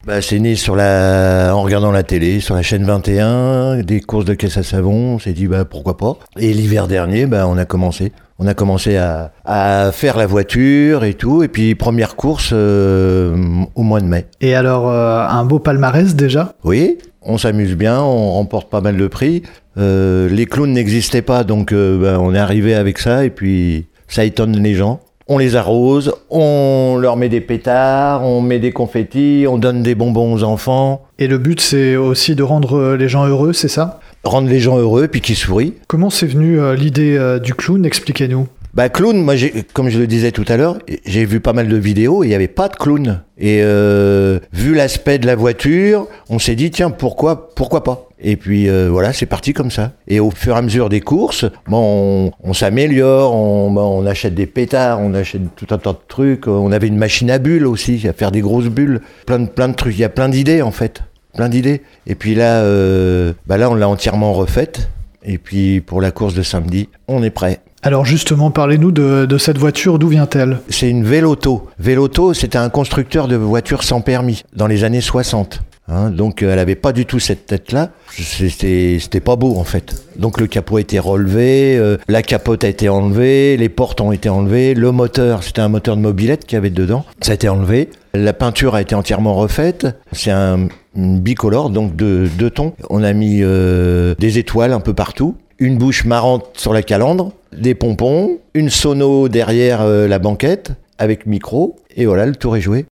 C'est né en regardant la télé, sur la chaîne 21, des courses de caisse à savon. On s'est dit pourquoi pas. Et l'hiver dernier, on a commencé. On a commencé à faire la voiture et tout. Et puis première course au mois de mai. Et alors, un beau palmarès déjà ? Oui, on s'amuse bien, on remporte pas mal de prix. Les clowns n'existaient pas, donc on est arrivé avec ça. Et puis ça étonne les gens. On les arrose, on leur met des pétards, on met des confettis, on donne des bonbons aux enfants. Et le but, c'est aussi de rendre les gens heureux, c'est ça ? Rendre les gens heureux, puis qu'ils sourient. Comment c'est venu l'idée du clown ? Expliquez-nous. Clown, moi, comme je le disais tout à l'heure, j'ai vu pas mal de vidéos et il n'y avait pas de clown. Et vu l'aspect de la voiture, on s'est dit, tiens, pourquoi pas ? Et puis voilà, c'est parti comme ça. Et au fur et à mesure des courses, on s'améliore, on achète des pétards, on achète tout un tas de trucs. On avait une machine à bulles aussi, à faire des grosses bulles. Plein de trucs, il y a plein d'idées en fait. Plein d'idées. Et puis là, on l'a entièrement refaite. Et puis pour la course de samedi, on est prêt. Alors justement, parlez-nous de cette voiture, d'où vient-elle ? C'est une Vélauto. Vélauto, c'était un constructeur de voitures sans permis, dans les années 60. Donc elle avait pas du tout cette tête-là. C'était pas beau en fait. Donc le capot a été relevé, la capote a été enlevée, les portes ont été enlevées, le moteur, c'était un moteur de mobilette qu'il y avait dedans, ça a été enlevé. La peinture a été entièrement refaite. C'est un bicolore, donc de 2 tons. On a mis des étoiles un peu partout, une bouche marrante sur la calandre, des pompons, une sono derrière la banquette avec micro, et voilà, le tour est joué.